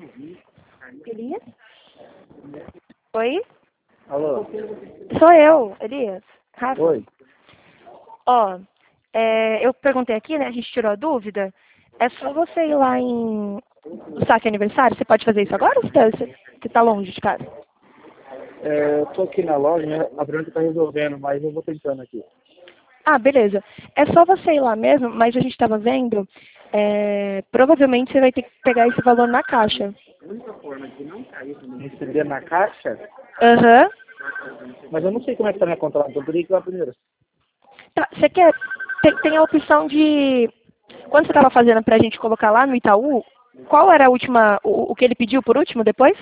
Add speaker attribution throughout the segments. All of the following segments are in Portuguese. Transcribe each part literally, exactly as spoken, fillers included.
Speaker 1: Elias? Oi?
Speaker 2: Alô?
Speaker 1: Sou eu, Elias. Rafa.
Speaker 2: Oi.
Speaker 1: Ó, é, eu perguntei aqui, né? A gente tirou a dúvida. É só você ir lá em... no saque aniversário? Você pode fazer isso agora ou você tá, você, você tá longe de casa?
Speaker 2: É, eu tô aqui na loja, né? A Branca tá resolvendo, mas eu vou tentando aqui.
Speaker 1: Ah, beleza. É só você ir lá mesmo, mas a gente estava vendo, é, provavelmente você vai ter que pegar esse valor na caixa.
Speaker 2: Receber na caixa?
Speaker 1: Aham.
Speaker 2: Mas eu não sei como é que tá minha conta lá, então eu teria que ir lá primeiro.
Speaker 1: Tá, você quer... Tem, tem a opção de... Quando você estava fazendo pra gente colocar lá no Itaú, qual era a última... O, o que ele pediu por último depois?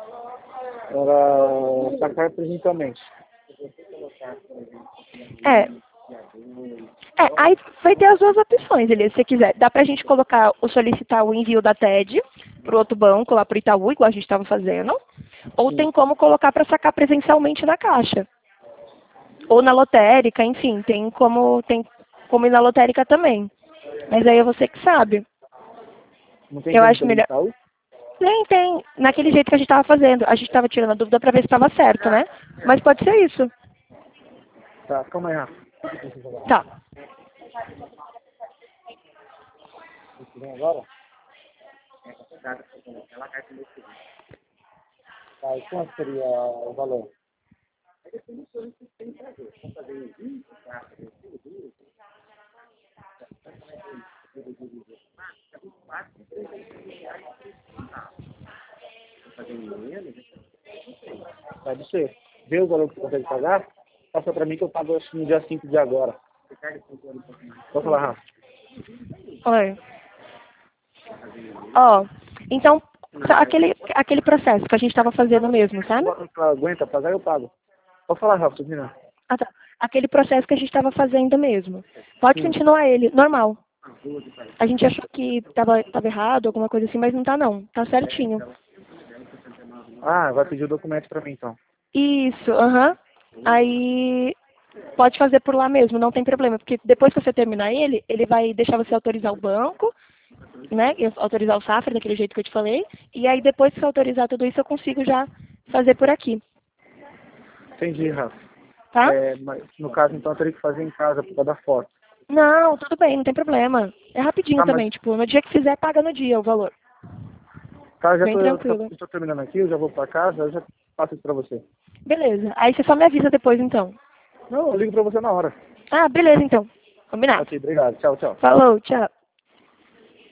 Speaker 2: Era sacar presencialmente.
Speaker 1: É. É, aí vai ter as duas opções, Elias, se você quiser. Dá pra gente colocar, ou solicitar o envio da T E D pro outro banco, lá pro Itaú, igual a gente estava fazendo. Ou tem como colocar para sacar presencialmente na caixa. Ou na lotérica, enfim, tem como, tem como ir na lotérica também. Mas aí é você que sabe.
Speaker 2: Não tem
Speaker 1: Eu
Speaker 2: como
Speaker 1: acho
Speaker 2: pelo
Speaker 1: melhor.
Speaker 2: Itaú?
Speaker 1: Nem tem, naquele jeito que a gente estava fazendo. A gente estava tirando a dúvida para ver se estava certo, né? Mas pode ser isso.
Speaker 2: Tá, calma aí, Rafa.
Speaker 1: Tá.
Speaker 2: Agora? Tá, e quanto seria o valor? Pode ser. Vê o valor que você consegue pagar, passa pra mim que eu pago acho que no dia cinco de agora. Pode falar, Rafa.
Speaker 1: Oi. Ó, então, aquele, aquele processo que a gente estava fazendo mesmo, sabe?
Speaker 2: Aguenta pagar, eu pago. Pode falar, Rafa, termina.
Speaker 1: Ah, tá. Aquele processo que a gente estava fazendo mesmo. Pode continuar ele, normal. A gente achou que estava tava errado, alguma coisa assim, mas não tá não. Tá certinho.
Speaker 2: Ah, vai pedir o documento pra mim então.
Speaker 1: Isso, aham. Aí pode fazer por lá mesmo, não tem problema. Porque depois que você terminar ele, ele vai deixar você autorizar o banco, né? e Autorizar o Safra, daquele jeito que eu te falei. E aí depois que você autorizar tudo isso, eu consigo já fazer por aqui.
Speaker 2: Entendi, Rafa.
Speaker 1: Tá?
Speaker 2: É, mas no caso então eu teria que fazer em casa por causa da foto.
Speaker 1: Não, tudo bem, não tem problema. É rapidinho
Speaker 2: Tá, mas
Speaker 1: também, tipo, no dia que fizer, paga no dia o valor.
Speaker 2: tá, já
Speaker 1: Bem
Speaker 2: tô, eu tô,
Speaker 1: tranquilo.
Speaker 2: eu tô terminando aqui, eu já vou pra casa, eu já passo isso pra você.
Speaker 1: Beleza. Aí você só me avisa depois, então.
Speaker 2: Não, eu ligo pra você na hora.
Speaker 1: Ah, beleza, então. Combinado.
Speaker 2: Ok, obrigado. Tchau, tchau.
Speaker 1: Falou, tchau.